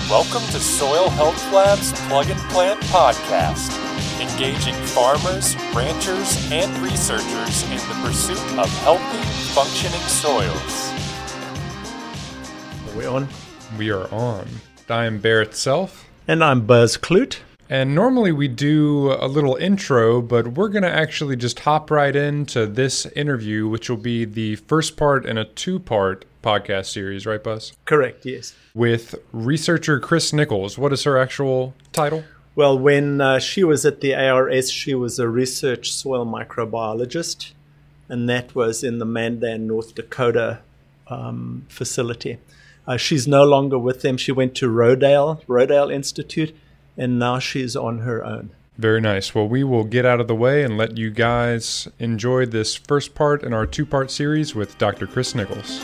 Welcome to Soil Health Lab's Plug and Plant podcast, engaging farmers, ranchers, and researchers in the pursuit of healthy, functioning soils. Are we on? We are on. I'm Barrett Self. And I'm Buzz Clute. And normally we do a little intro, but we're going to actually just hop right into this interview, which will be the first part in a two-part podcast series, right, Buzz? Correct, yes. With researcher Chris Nichols. What is her actual title? Well, when she was at the ARS, she was a research soil microbiologist, and that was in the Mandan, North Dakota facility. She's no longer with them. She went to Rodale Institute, and now she's on her own. Very nice. Well, we will get out of the way and let you guys enjoy this first part in our two-part series with Dr. Chris Nichols.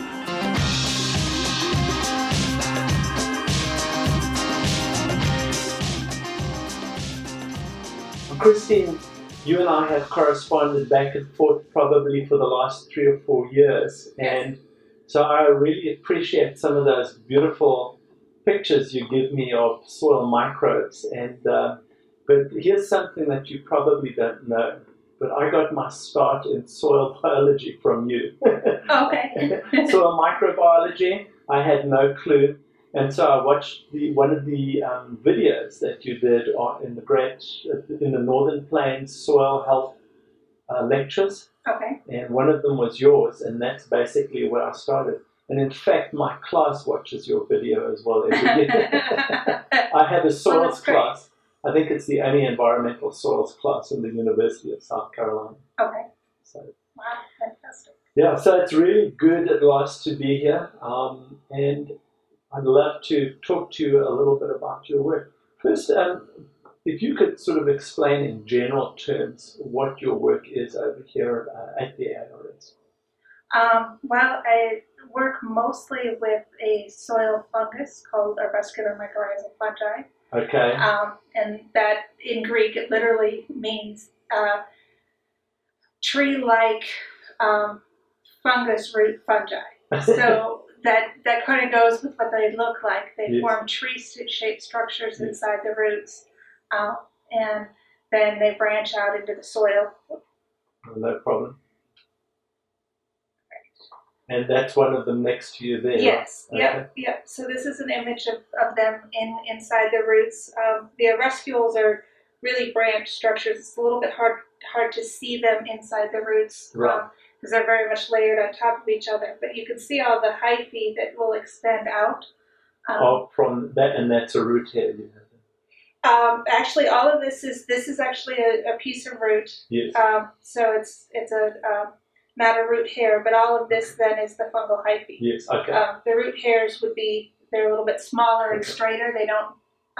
Christine, you and I have corresponded back and forth probably for the last 3 or 4 years, and so I really appreciate some of those beautiful pictures you give me of soil microbes. And but here's something that you probably don't know, but I got my start in soil biology from you. Okay. Soil microbiology, I had no clue. And so I watched one of the videos that you did in the Northern Plains Soil Health lectures. Okay. And one of them was yours, and that's basically where I started. And in fact, my class watches your video as well every year. I have a soils class. I think it's the only environmental soils class in the University of South Carolina. Okay. So, wow, fantastic. Yeah, so it's really good at last to be here. And I'd love to talk to you a little bit about your work. First, if you could sort of explain in general terms what your work is over here at the ARS. Well, I work mostly with a soil fungus called avascular mycorrhizal fungi. Okay. And that in Greek it literally means tree-like fungus root fungi. So that kind of goes with what they look like. They form tree-shaped structures inside the roots, and then they branch out into the soil. No problem. And that's one of them next to you there. Yes. Right? Okay. Yep. So this is an image of them inside the roots. The avascules are really branched structures. It's a little bit hard to see them inside the roots. Right. Because they're very much layered on top of each other. But you can see all the hyphae that will extend out. From that, and that's a root hair you have. Actually, all of this is actually a piece of root. Yes. So it's not a root hair, but all of this then is the fungal hyphae. Yes. Okay. The root hairs they're a little bit smaller and straighter. They don't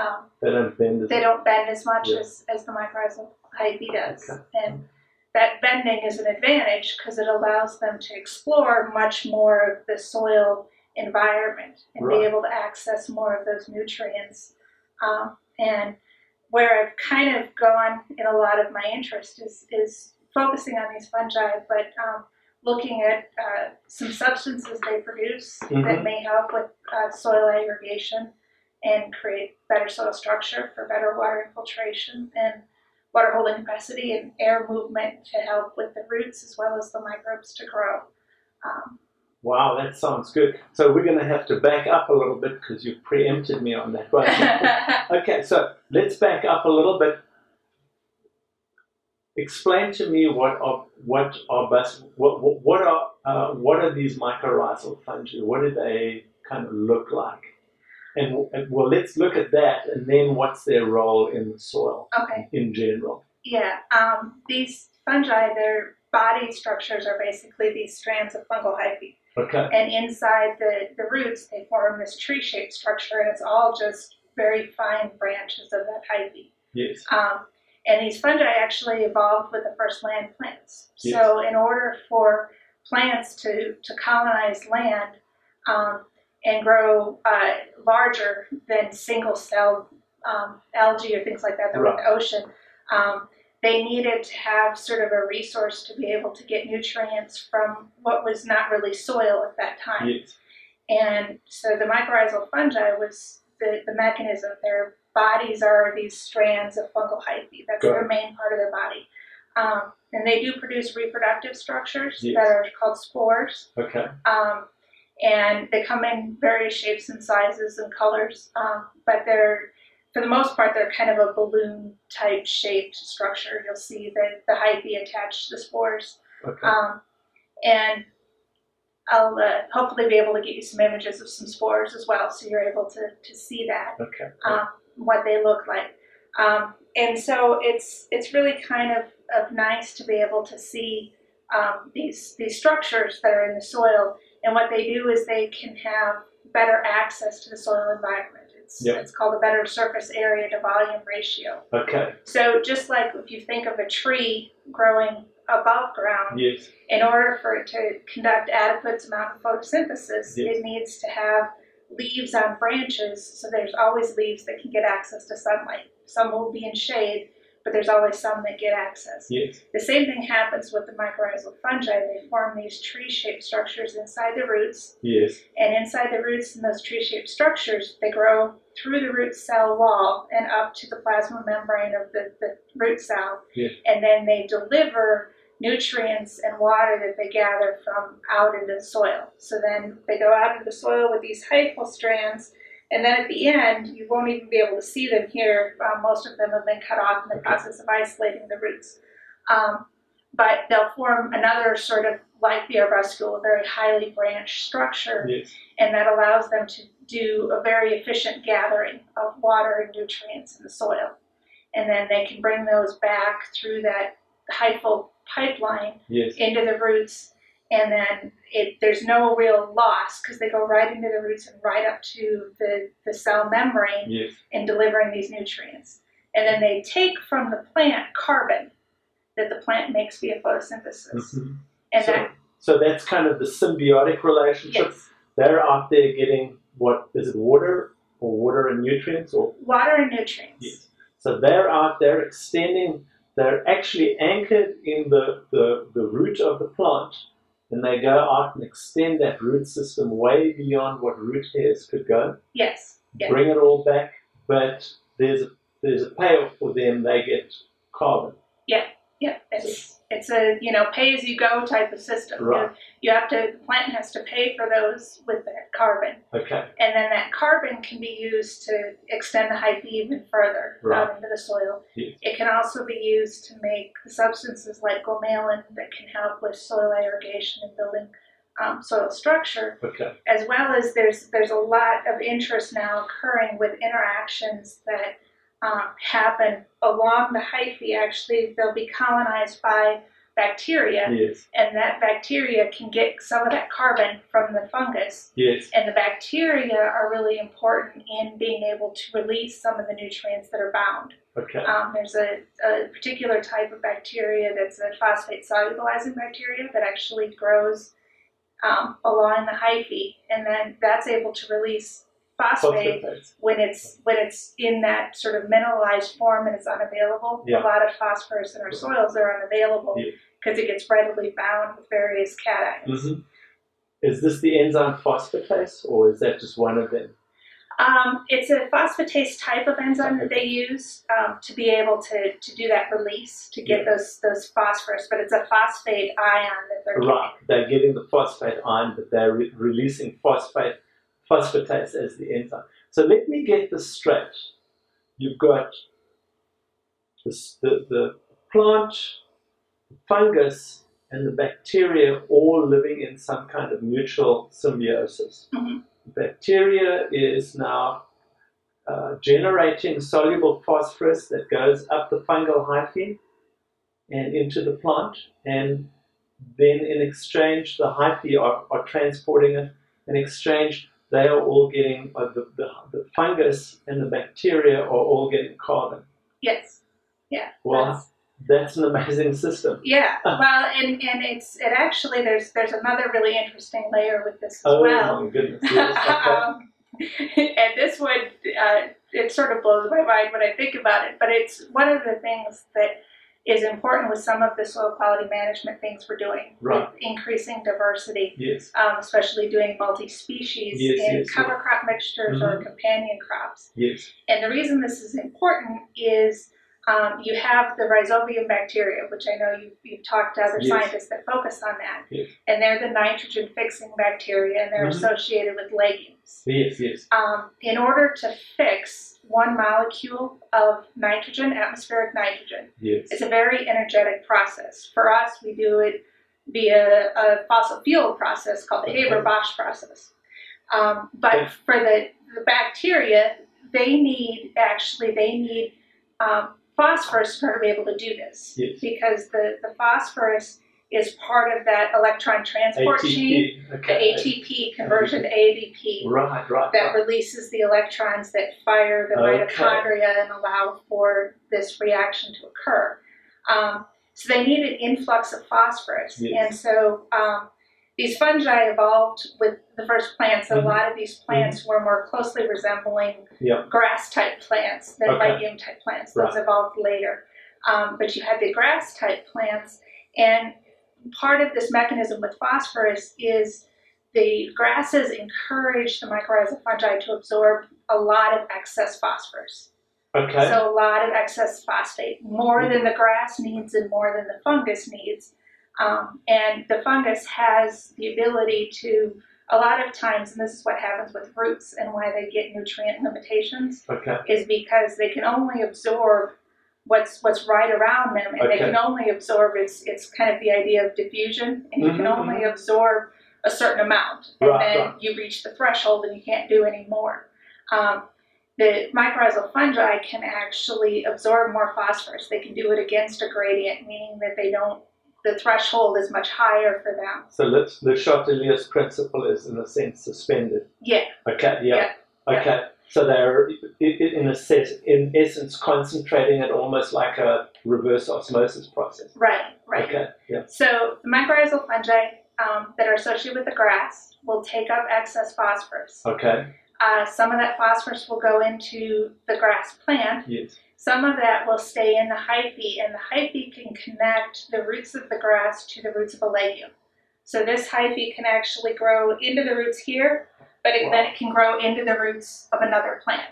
bend as much as the mycorrhizal hyphae does. Okay. And that bending is an advantage because it allows them to explore much more of the soil environment and be able to access more of those nutrients. And where I've kind of gone in a lot of my interest is focusing on these fungi, but looking at some substances they produce that may help with soil aggregation and create better soil structure for better water infiltration and water holding capacity and air movement to help with the roots as well as the microbes to grow. Wow, that sounds good. So we're going to have to back up a little bit because you preempted me on that one. Okay, so let's back up a little bit. Explain to me what are these mycorrhizal fungi? What do they kind of look like? And well, let's look at that, and then what's their role in the soil in general? Yeah, these fungi, their body structures are basically these strands of fungal hyphae. Okay. And inside the roots, they form this tree-shaped structure, and it's all just very fine branches of that hyphae. Yes. And these fungi actually evolved with the first land plants. Yes. So in order for plants to colonize land and grow larger than single-celled algae or things like that were in the ocean, they needed to have sort of a resource to be able to get nutrients from what was not really soil at that time. Yes. And so the mycorrhizal fungi was the mechanism. Their bodies are these strands of fungal hyphae. That's their main part of their body. And they do produce reproductive structures that are called spores. Okay. And they come in various shapes and sizes and colors, but for the most part, they're kind of a balloon-type shaped structure. You'll see the hyphae attached to the spores. Okay. And I'll hopefully be able to get you some images of some spores as well, so you're able to see that, what they look like. And so it's really kind of nice to be able to see these structures that are in the soil. And what they do is they can have better access to the soil environment. It's called a better surface area to volume ratio. Okay. So just like if you think of a tree growing above ground, in order for it to conduct adequate amount of photosynthesis, it needs to have leaves on branches, so there's always leaves that can get access to sunlight. Some will be in shade, but there's always some that get access. The same thing happens with the mycorrhizal fungi. They form these tree-shaped structures inside the roots. And inside the roots in those tree-shaped structures, they grow through the root cell wall and up to the plasma membrane of the root cell. And then they deliver nutrients and water that they gather from out into the soil. So then they go out into the soil with these hyphal strands. And then at the end, you won't even be able to see them here. Most of them have been cut off in the process of isolating the roots. But they'll form another sort of like the arbuscule, a very highly branched structure. And that allows them to do a very efficient gathering of water and nutrients in the soil. And then they can bring those back through that hyphal pipeline into the roots. And then there's no real loss because they go right into the roots and right up to the cell membrane in delivering these nutrients. And then they take from the plant carbon that the plant makes via photosynthesis. And so that's kind of the symbiotic relationship. They're out there getting, what is it, water and nutrients? Or water and nutrients. So they're out there extending, they're actually anchored in the root of the plant. And they go out and extend that root system way beyond what root hairs could go. Bring it all back, but there's a payoff for them. They get carbon. It's a pay-as-you-go type of system. The plant has to pay for those with that carbon. And then that carbon can be used to extend the hyphae even further out into the soil. It can also be used to make substances like glomalin that can help with soil aggregation and building soil structure. As well as there's a lot of interest now occurring with interactions that happen along the hyphae. Actually, they'll be colonized by bacteria, and that bacteria can get some of that carbon from the fungus. And the bacteria are really important in being able to release some of the nutrients that are bound. There's a particular type of bacteria that's a phosphate solubilizing bacteria that actually grows along the hyphae, and then that's able to release phosphate when it's in that sort of mineralized form and it's unavailable. A lot of phosphorus in our soils are unavailable because it gets readily bound with various cations. Is this the enzyme phosphatase, or is that just one of them? It's a phosphatase type of enzyme that they use to be able to do that release, to get those phosphorus, but it's a phosphate ion that they're getting. They're getting the phosphate ion, but they're releasing phosphatase as the enzyme. So let me get this straight. You've got the plant, the fungus, and the bacteria all living in some kind of mutual symbiosis. The bacteria is now generating soluble phosphorus that goes up the fungal hyphae and into the plant, and then in exchange the hyphae are transporting it. In exchange, they are all getting, the fungus and the bacteria are all getting carbon. Well, that's an amazing system. Well, and it actually, there's another really interesting layer with this as well. Oh my goodness, and this one, it sort of blows my mind when I think about it, but it's one of the things that is important with some of the soil quality management things we're doing, Right. with increasing diversity, Yes. especially doing multi-species in cover crop mixtures or companion crops. Yes. And the reason this is important is you have the rhizobium bacteria, which I know you've talked to other scientists that focus on that. Yes. And they're the nitrogen-fixing bacteria, and they're associated with legumes. Yes, yes. In order to fix one molecule of nitrogen, atmospheric nitrogen, Yes. it's a very energetic process. For us, we do it via a fossil fuel process called the Haber-Bosch process. But for the bacteria, they need phosphorus in order to be able to do this. Yes. Because the phosphorus is part of that electron transport chain, the ATP conversion to ADP, that releases the electrons that fire the mitochondria and allow for this reaction to occur. So they need an influx of phosphorus. Yes. And so these fungi evolved with the first plants. A lot of these plants were more closely resembling grass-type plants than legume-type plants. Those evolved later. But you had the grass-type plants, and part of this mechanism with phosphorus is the grasses encourage the mycorrhizal fungi to absorb a lot of excess phosphorus. Okay. So a lot of excess phosphate, more than the grass needs and more than the fungus needs. And the fungus has the ability to, a lot of times, and this is what happens with roots and why they get nutrient limitations, is because they can only absorb what's right around them, and they can only absorb, it's kind of the idea of diffusion, and you can only absorb a certain amount, and then you reach the threshold and you can't do any more. The mycorrhizal fungi can actually absorb more phosphorus. They can do it against a gradient, meaning that the threshold is much higher for them. So the Chatelier's principle is, in a sense, suspended. Yeah. Okay, yeah. Okay. So they're, in essence, concentrating it almost like a reverse osmosis process. Right. Okay, yeah. So the mycorrhizal fungi that are associated with the grass will take up excess phosphorus. Okay. Some of that phosphorus will go into the grass plant. Yes. Some of that will stay in the hyphae, and the hyphae can connect the roots of the grass to the roots of a legume. So this hyphae can actually grow into the roots here, but then it can grow into the roots of another plant.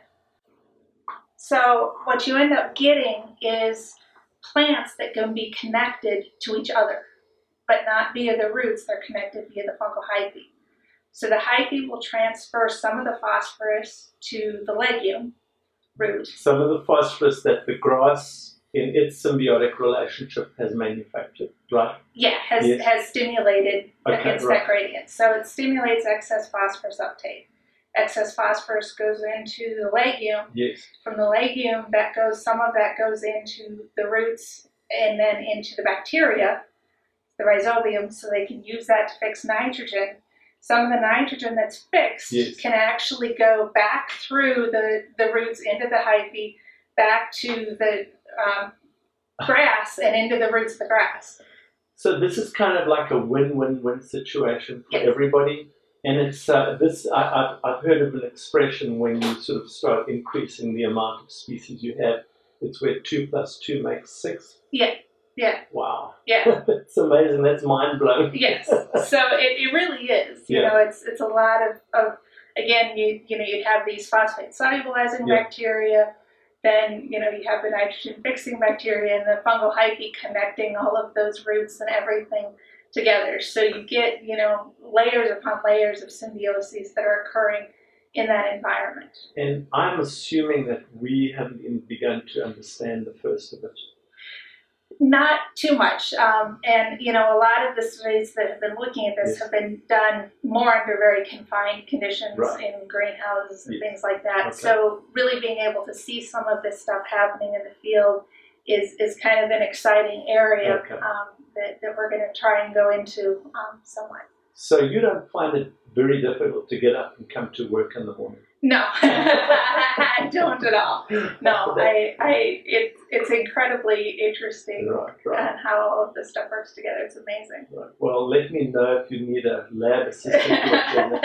So what you end up getting is plants that can be connected to each other, but not via the roots, they're connected via the fungal hyphae. So the hyphae will transfer some of the phosphorus to the legume root. Some of the phosphorus that the grass, in its symbiotic relationship, has manufactured, right? Yeah, has stimulated against that gradient. So it stimulates excess phosphorus uptake. Excess phosphorus goes into the legume. Yes. From the legume, some of that goes into the roots and then into the bacteria, the rhizobium, so they can use that to fix nitrogen. Some of the nitrogen that's fixed can actually go back through the roots into the hyphae, back to the grass and into the roots of the grass. So this is kind of like a win-win-win situation for everybody. And it's I've heard of an expression when you sort of start increasing the amount of species you have. It's where 2 + 2 makes 6. Yeah. Yeah. Wow. Yeah. It's amazing. That's mind-blowing. Yes. So it really is. You know, it's a lot of again, you'd have these phosphate solubilizing bacteria, then you have the nitrogen fixing bacteria and the fungal hyphae connecting all of those roots and everything together. So you get, layers upon layers of symbioses that are occurring in that environment. And I'm assuming that we haven't even begun to understand the first of it. Not too much. And, a lot of the studies that have been looking at this have been done more under very confined conditions in greenhouses and things like that. Okay. So really being able to see some of this stuff happening in the field is kind of an exciting area that we're going to try and go into somewhat. So you don't find it very difficult to get up and come to work in the morning? No, I don't at all. No, it's incredibly interesting on how all of this stuff works together. It's amazing. Right. Well, let me know if you need a lab assistant.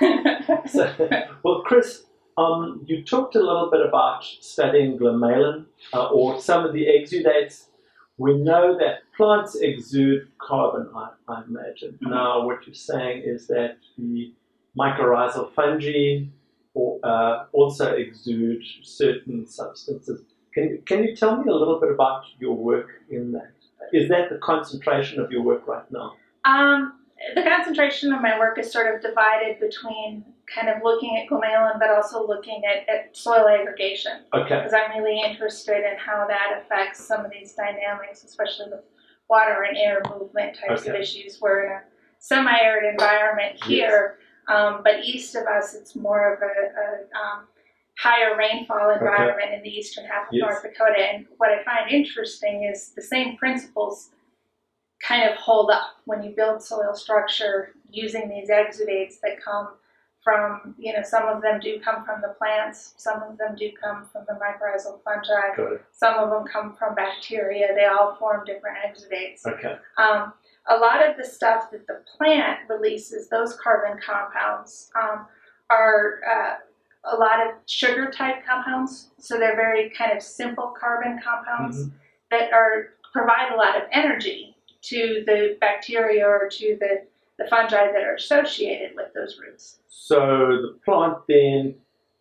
Well, Chris, you talked a little bit about studying glomalin or some of the exudates. we know that plants exude carbon, I imagine. Now, what you're saying is that the mycorrhizal fungi also exude certain substances. Can you tell me a little bit about your work in that? Is that the concentration of your work right now? The concentration of my work is sort of divided between kind of looking at glomalin, but also looking at soil aggregation. Okay. Because I'm really interested in how that affects some of these dynamics, especially with water and air movement types of issues. We're in a semi-arid environment here, but east of us, it's more of a higher rainfall environment in the eastern half of North Dakota. And what I find interesting is the same principles kind of hold up when you build soil structure using these exudates that come from, some of them do come from the plants, some of them do come from the mycorrhizal fungi, some of them come from bacteria. They all form different exudates. Okay. A lot of the stuff that the plant releases, those carbon compounds, are a lot of sugar type compounds. So they're very kind of simple carbon compounds that provide a lot of energy to the bacteria or to the fungi that are associated with those roots. So the plant then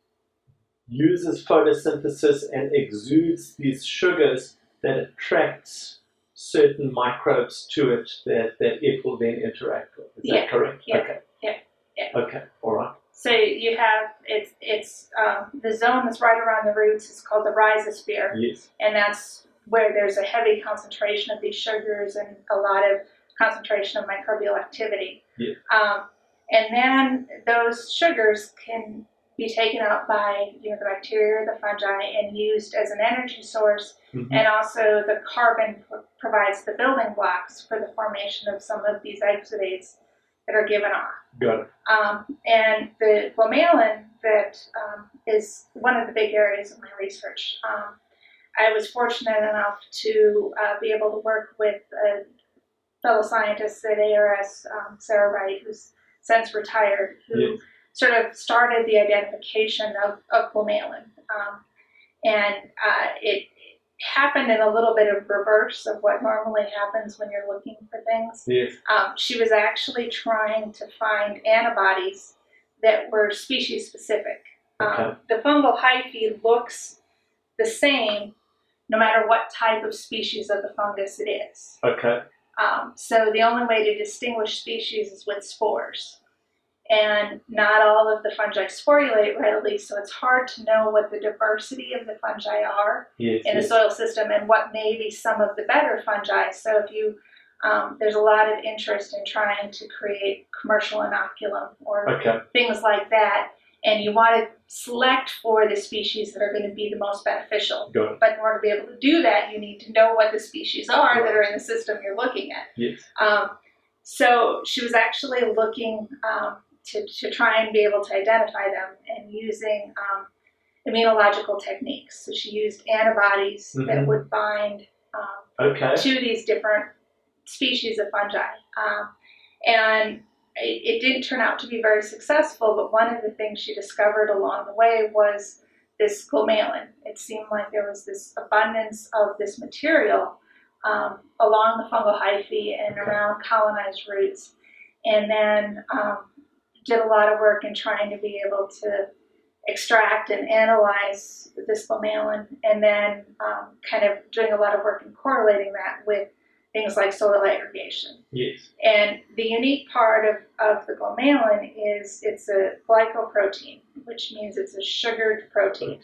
uses photosynthesis and exudes these sugars that attracts certain microbes to it that it will then interact with. Is that correct? Yeah. Okay. Yeah. Okay. All right. So you have it's the zone that's right around the roots is called the rhizosphere. Yes. And that's where there's a heavy concentration of these sugars and a lot of concentration of microbial activity. Yeah. And then those sugars can be taken out by the bacteria or the fungi and used as an energy source. And also the carbon provides the building blocks for the formation of some of these exudates that are given off. Got it. And the glomalin that is one of the big areas of my research. I was fortunate enough to be able to work with a fellow scientist at ARS, Sarah Wright, who's since retired, who sort of started the identification of glomalin. And it happened in a little bit of reverse of what normally happens when you're looking for things. Yes. She was actually trying to find antibodies that were species specific. The fungal hyphae looks the same no matter what type of species of the fungus it is. Okay. So the only way to distinguish species is with spores. And not all of the fungi sporulate readily, so it's hard to know what the diversity of the fungi are in the soil system and what may be some of the better fungi. So if you, there's a lot of interest in trying to create commercial inoculum or things like that, and you want to select for the species that are going to be the most beneficial. But in order to be able to do that, you need to know what the species are that are in the system you're looking at. Yes. So she was actually looking to try and be able to identify them and using immunological techniques. So she used antibodies that would bind to these different species of fungi. And it didn't turn out to be very successful, but one of the things she discovered along the way was this glomalin. It seemed like there was this abundance of this material along the fungal hyphae and around colonized roots. And then did a lot of work in trying to be able to extract and analyze this glomalin, and then kind of doing a lot of work in correlating that with things like soil aggregation. Yes. And the unique part of the glomalin is it's a glycoprotein, which means it's a sugared protein.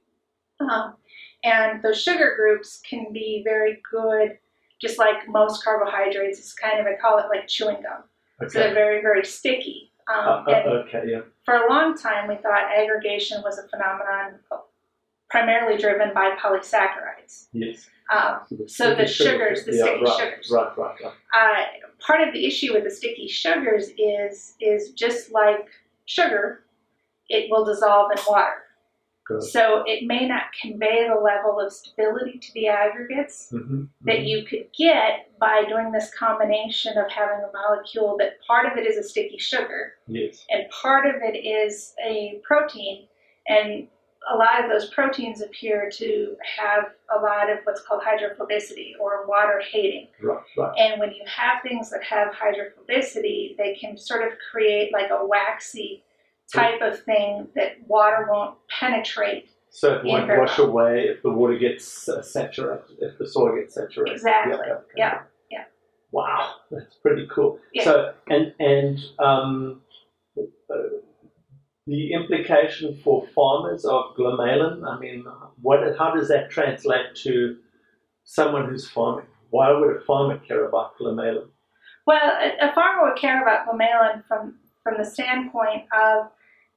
And those sugar groups can be very good, just like most carbohydrates. It's kind of, I call it like chewing gum. So they're very, very sticky. For a long time, we thought aggregation was a phenomenon primarily driven by polysaccharides. Yes. So the sugars, the sticky sugars. Right. Part of the issue with the sticky sugars is just like sugar, it will dissolve in water. So it may not convey the level of stability to the aggregates that you could get by doing this combination of having a molecule that part of it is a sticky sugar and part of it is a protein. And a lot of those proteins appear to have a lot of what's called hydrophobicity or water hating. Right. And when you have things that have hydrophobicity, they can sort of create like a waxy type of thing that water won't penetrate. So it won't wash away if the water gets saturated, if the soil gets saturated. Exactly. Yeah. Wow, that's pretty cool. Yeah. So the implication for farmers of glomalin, I mean, how does that translate to someone who's farming? Why would a farmer care about glomalin? Well, a farmer would care about glomalin from the standpoint of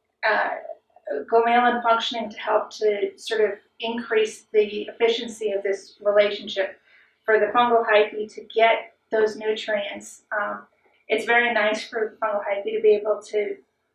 glomalin functioning to help to sort of increase the efficiency of this relationship for the fungal hyphae to get those nutrients. It's very nice for the fungal hyphae to be able to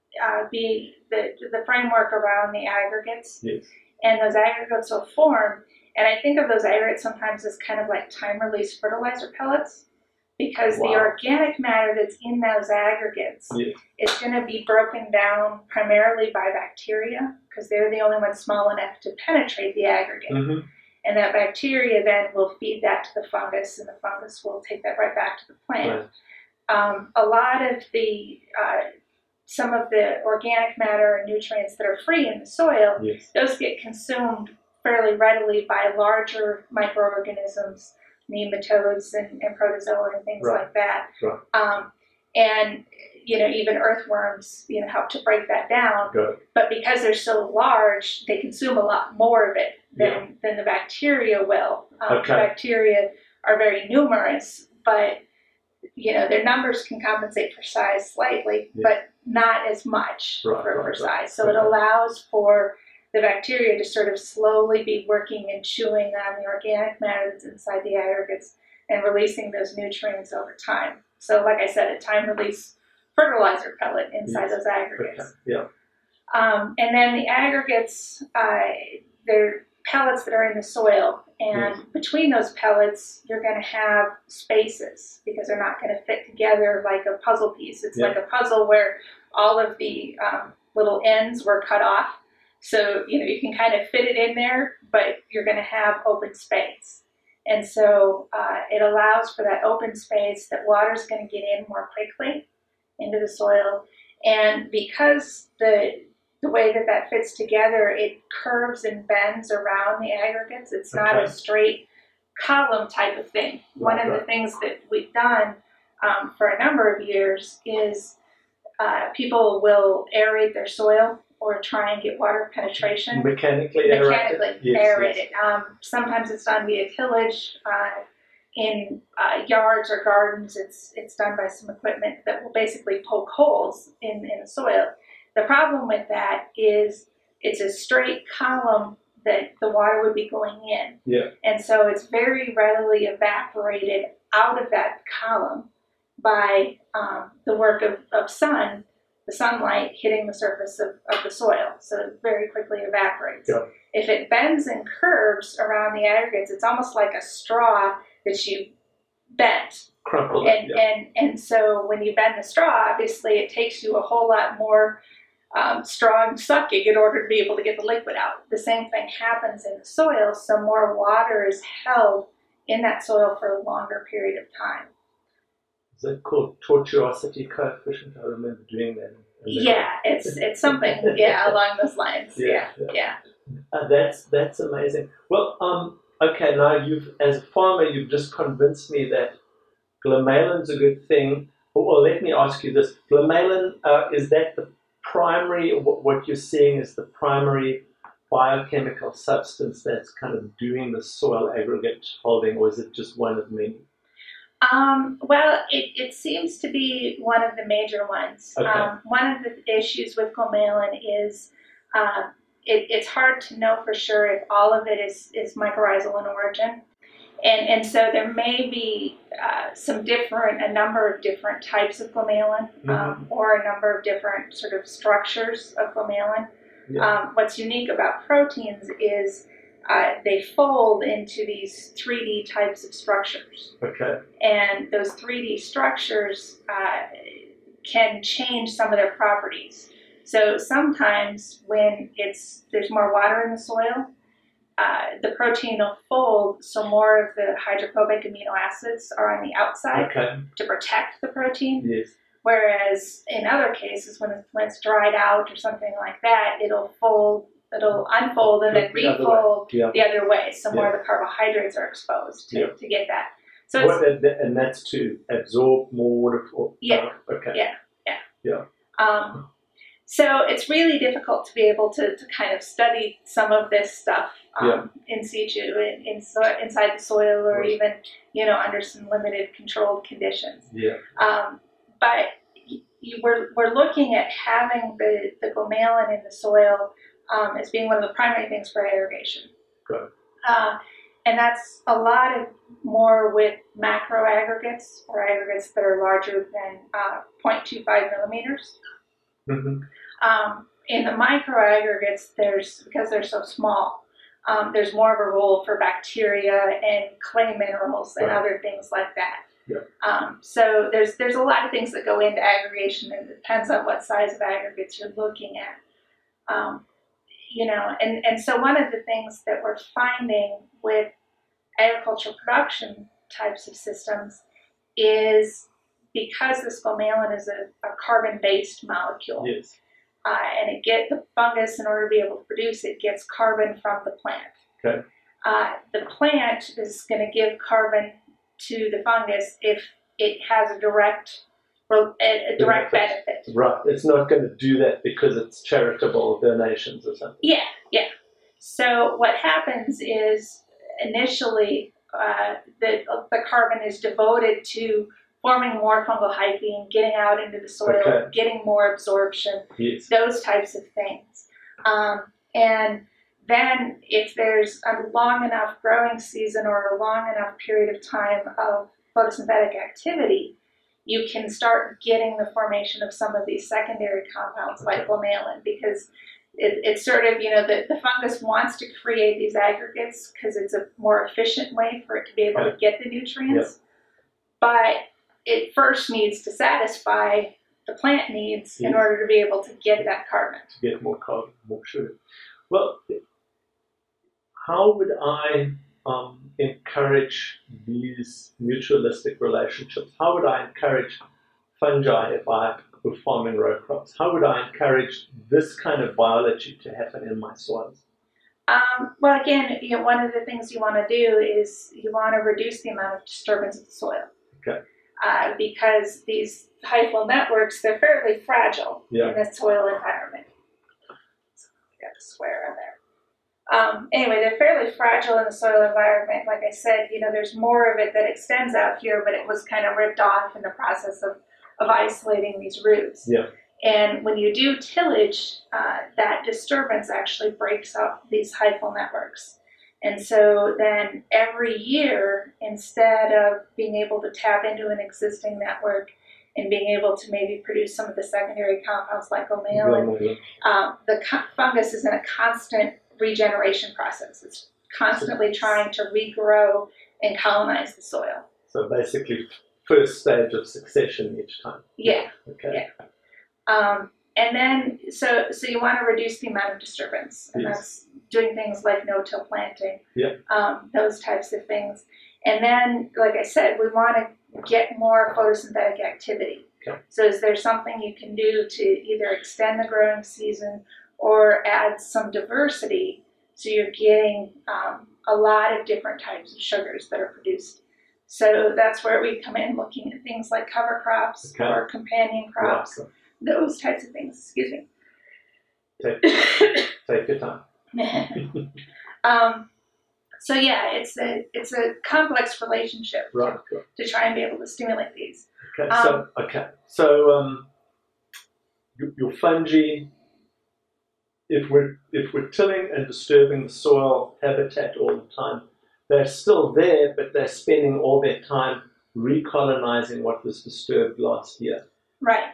be the framework around the aggregates. Yes. And those aggregates will form. And I think of those aggregates sometimes as kind of like time-release fertilizer pellets, because the organic matter that's in those aggregates is going to be broken down primarily by bacteria, because they're the only ones small enough to penetrate the aggregate. Mm-hmm. And that bacteria then will feed that to the fungus, and the fungus will take that right back to the plant. Right. A lot of the some of the organic matter and nutrients that are free in the soil, those get consumed fairly readily by larger microorganisms, nematodes and protozoa and things like that. Right. And even earthworms, help to break that down. But because they're so large, they consume a lot more of it than the bacteria will. The bacteria are very numerous, but their numbers can compensate for size slightly, but not as much for size. So it allows for the bacteria to sort of slowly be working and chewing on the organic matter that's inside the aggregates and releasing those nutrients over time. So like I said, a time-release fertilizer pellet inside those aggregates. And then the aggregates, they're pellets that are in the soil. And between those pellets, you're going to have spaces because they're not going to fit together like a puzzle piece. It's like a puzzle where all of the little ends were cut off. So, you can kind of fit it in there, but you're going to have open space. And so it allows for that open space that water's going to get in more quickly into the soil. And because the way that fits together, it curves and bends around the aggregates. It's not a straight column type of thing. One of the things that we've done for a number of years is people will aerate their soil or try and get water penetration. Mechanically aerate it. Sometimes it's done via tillage. In yards or gardens, it's done by some equipment that will basically poke holes in the soil. The problem with that is it's a straight column that the water would be going in. Yeah. And so it's very readily evaporated out of that column by the work of the sunlight hitting the surface of the soil. So it very quickly evaporates. Yeah. If it bends and curves around the aggregates, it's almost like a straw that you bent. Crumpled. And so when you bend the straw, obviously it takes you a whole lot more strong sucking in order to be able to get the liquid out. The same thing happens in the soil, so more water is held in that soil for a longer period of time. Is that called tortuosity coefficient? I remember doing that. Yeah, it's something along those lines. Yeah. That's amazing. Well, okay, now as a farmer, you've just convinced me that glomalin's a good thing. Well, let me ask you this: glomalin, is that the primary? What you're seeing is the primary biochemical substance that's kind of doing the soil aggregate holding, or is it just one of many? Well, it seems to be one of the major ones. Okay. One of the issues with glomalin is it's hard to know for sure if all of it is mycorrhizal in origin. And so there may be a number of different types of glomalin, or a number of different sort of structures of glomalin. Yeah. What's unique about proteins is they fold into these 3D types of structures. Okay. And those 3D structures can change some of their properties. So sometimes when there's more water in the soil, the protein will fold, so more of the hydrophobic amino acids are on the outside to protect the protein. Yes. Whereas in other cases, when it's dried out or something like that, it'll unfold and then refold the other way. So more of the carbohydrates are exposed to get that. So and that's to absorb more water. So it's really difficult to be able to kind of study some of this stuff in situ, inside the soil, or even under some limited controlled conditions. But we're looking at having the glomalin in the soil as being one of the primary things for aggregation. Good. And that's a lot of more with macro aggregates, or aggregates that are larger than 0.25 millimeters. Mm-hmm. In the micro aggregates, because they're so small, there's more of a role for bacteria and clay minerals and other things like that. So there's a lot of things that go into aggregation, and it depends on what size of aggregates you're looking at. And so one of the things that we're finding with agricultural production types of systems is, because this glomalin is a carbon-based molecule, and the fungus, in order to be able to produce it, gets carbon from the plant. The plant is going to give carbon to the fungus if it has a direct benefit. Right. It's not going to do that because it's charitable donations or something. Yeah. So what happens is, initially, the carbon is devoted to forming more fungal hyphae, getting out into the soil, getting more absorption, those types of things. And then if there's a long enough growing season or a long enough period of time of photosynthetic activity, you can start getting the formation of some of these secondary compounds like glomalin, because it's sort of, the fungus wants to create these aggregates because it's a more efficient way for it to be able to get the nutrients. But it first needs to satisfy the plant needs in order to be able to get that carbon. To get more carbon, more sugar. Well, how would I encourage these mutualistic relationships? How would I encourage fungi if I were farming row crops? How would I encourage this kind of biology to happen in my soils? Well, again, one of the things you want to do is you want to reduce the amount of disturbance of the soil. Because these hyphal networks, they're fairly fragile in the soil environment. I got to swear on there. Anyway, they're fairly fragile in the soil environment. Like I said, there's more of it that extends out here, but it was kind of ripped off in the process of isolating these roots. And when you do tillage, that disturbance actually breaks up these hyphal networks. And so then every year, instead of being able to tap into an existing network and being able to maybe produce some of the secondary compounds like glomalin, the fungus is in a constant regeneration process. It's constantly trying to regrow and colonize the soil. So basically, first stage of succession each time. And then, so you want to reduce the amount of disturbance, and that's doing things like no-till planting, those types of things. And then, like I said, we want to get more photosynthetic activity. So is there something you can do to either extend the growing season or add some diversity, so you're getting a lot of different types of sugars that are produced? So that's where we come in, looking at things like cover crops or companion crops. Those types of things. Excuse me. Take your time. So yeah, it's a complex relationship to try and be able to stimulate these. So your fungi, if we're tilling and disturbing the soil habitat all the time, they're still there, but they're spending all their time recolonizing what was disturbed last year. Right.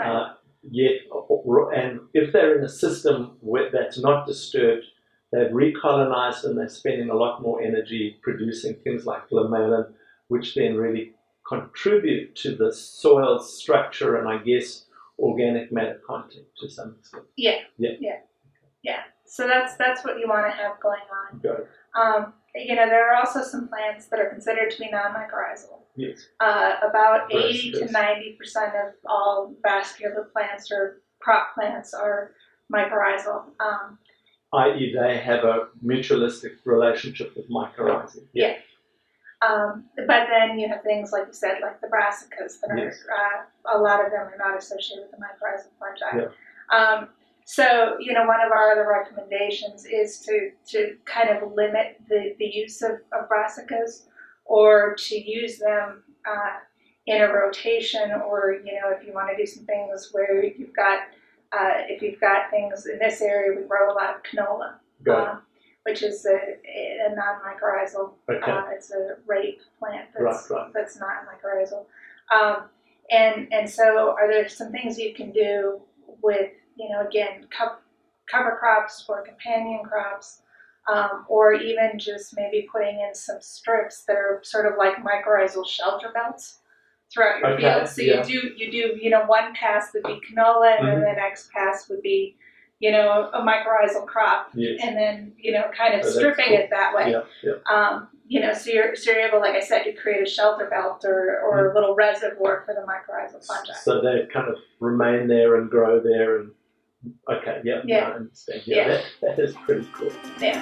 And if they're in a system that's not disturbed, they've recolonized and they're spending a lot more energy producing things like glomalin, which then really contribute to the soil structure and I guess organic matter content to some extent. Yeah. Yeah. Yeah. Yeah. So that's what you want to have going on. Got it. There are also some plants that are considered to be non-mycorrhizal. Yes. About 80 to Brassicas. 90% of all vascular plants or crop plants are mycorrhizal. I.e. they have a mutualistic relationship with mycorrhizae. Yeah. But then you have things like you said, like the brassicas that Yes. are, a lot of them are not associated with the mycorrhizal fungi. Yeah. So, one of our other recommendations is to kind of limit the use of brassicas, or to use them in a rotation, or, if you want to do some things where you've got, if you've got things in this area, we grow a lot of canola, which is a non-mycorrhizal. Okay. It's a rape plant Right. that's not mycorrhizal. And so are there some things you can do with, again, cover crops or companion crops, or even just maybe putting in some strips that are sort of like mycorrhizal shelter belts throughout your field. So yeah. you do one pass would be canola, and then the next pass would be, a mycorrhizal crop, Yes. and then, kind of that's stripping cool. it that way. Yeah. So you're able, like I said, to create a shelter belt or a little reservoir for the mycorrhizal fungi. So they kind of remain there and grow there and okay, yeah. Yeah. I understand. Yeah. That is pretty cool. Yeah.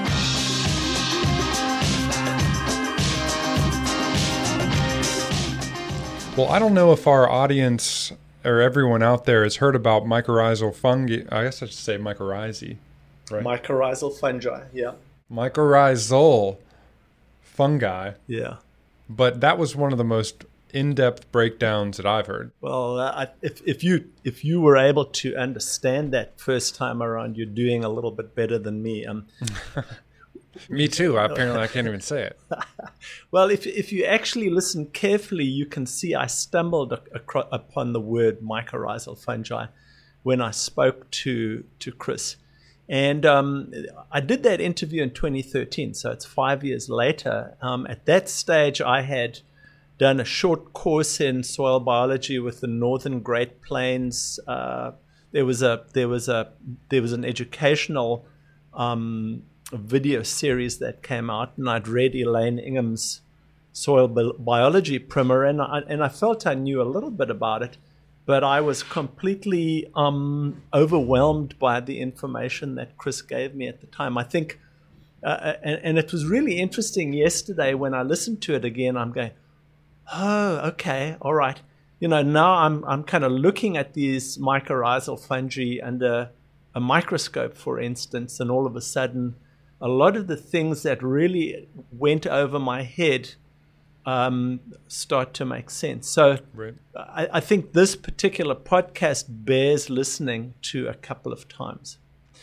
Well, I don't know if our audience or everyone out there has heard about mycorrhizal fungi. I guess I should say mycorrhizae, right? Mycorrhizal fungi, yeah. Mycorrhizal fungi. Yeah. But that was one of the most in-depth breakdowns that I've heard. Well, if you were able to understand that first time around, you're doing a little bit better than me. Me too. Apparently, I can't even say it. Well, if you actually listen carefully, you can see I stumbled upon the word mycorrhizal fungi when I spoke to Chris. And I did that interview in 2013, so it's 5 years later. At that stage, I had done a short course in soil biology with the Northern Great Plains. There was an educational video series that came out, and I'd read Elaine Ingham's soil biology primer, and I felt I knew a little bit about it, but I was completely overwhelmed by the information that Chris gave me at the time. I think, and it was really interesting yesterday when I listened to it again. I'm going, oh, okay, all right. Now I'm kind of looking at these mycorrhizal fungi under a microscope, for instance, and all of a sudden, a lot of the things that really went over my head start to make sense. So Right. I think this particular podcast bears listening to a couple of times.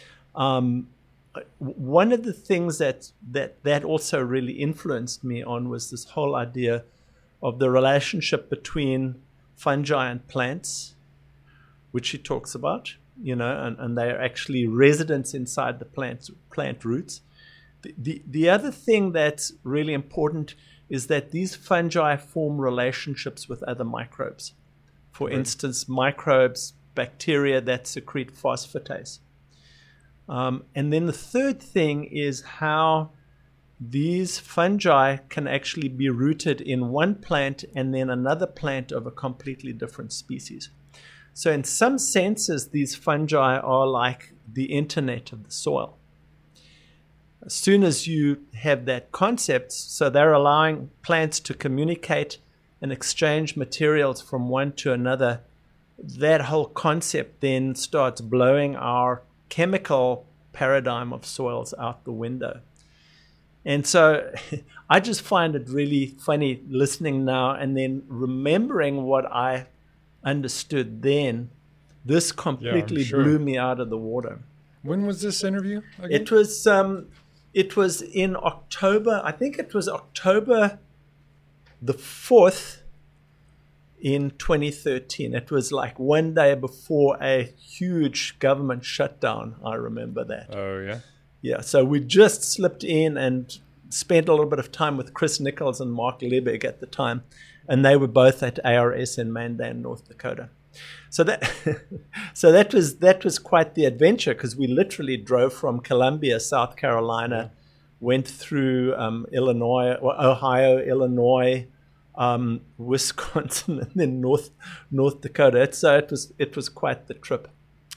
One of the things that also really influenced me on was this whole idea of the relationship between fungi and plants, which he talks about, and they are actually residents inside the plant roots. The other thing that's really important is that these fungi form relationships with other microbes. For instance, microbes, bacteria that secrete phosphatase. And then the third thing is how these fungi can actually be rooted in one plant and then another plant of a completely different species. So in some senses, these fungi are like the internet of the soil. As soon as you have that concept, so they're allowing plants to communicate and exchange materials from one to another, that whole concept then starts blowing our chemical paradigm of soils out the window. And so I just find it really funny listening now and then remembering what I understood then. This completely blew me out of the water. When was this interview again? It was in October. I think it was October the 4th in 2013. It was like one day before a huge government shutdown. I remember that. Oh, yeah? Yeah, so we just slipped in and spent a little bit of time with Chris Nichols and Mark Liebig at the time, and they were both at ARS in Mandan, North Dakota. So that was quite the adventure, because we literally drove from Columbia, South Carolina, went through Ohio, Illinois, Wisconsin, and then North Dakota. So it was quite the trip.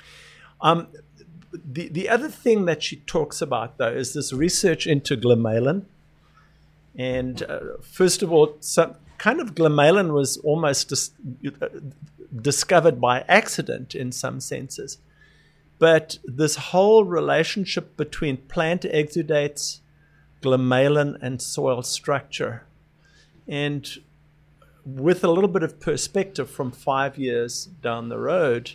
The other thing that she talks about, though, is this research into glomalin. And first of all, kind of glomalin was almost discovered by accident in some senses. But this whole relationship between plant exudates, glomalin, and soil structure. And with a little bit of perspective from 5 years down the road,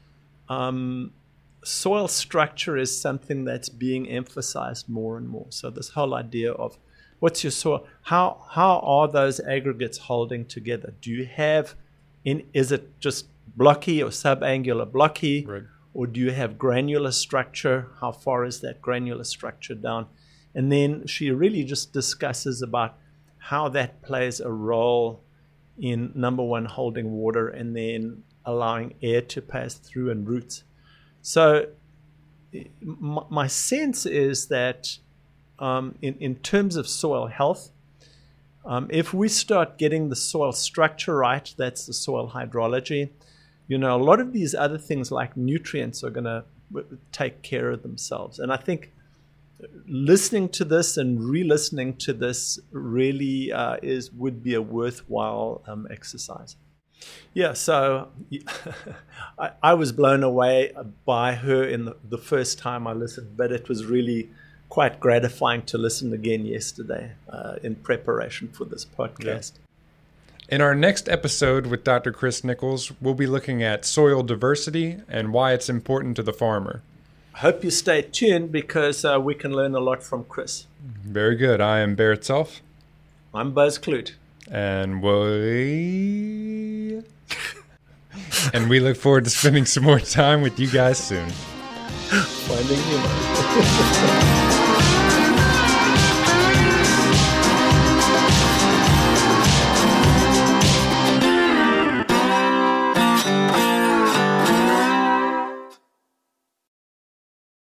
soil structure is something that's being emphasized more and more. So this whole idea of what's your soil, how are those aggregates holding together? Do you have, is it just blocky or subangular blocky? Right. Or do you have granular structure? How far is that granular structure down? And then she really just discusses about how that plays a role in, number one, holding water, and then allowing air to pass through and roots. So my sense is that in terms of soil health, if we start getting the soil structure right, that's the soil hydrology, a lot of these other things like nutrients are going to take care of themselves. And I think listening to this and re-listening to this really would be a worthwhile exercise. Yeah, so I was blown away by her in the first time I listened, but it was really quite gratifying to listen again yesterday in preparation for this podcast. Yeah. In our next episode with Dr. Chris Nichols, we'll be looking at soil diversity and why it's important to the farmer. I hope you stay tuned, because we can learn a lot from Chris. Very good. I am Barrett Self. I'm Buzz Clute. And we look forward to spending some more time with you guys soon. Finding humor.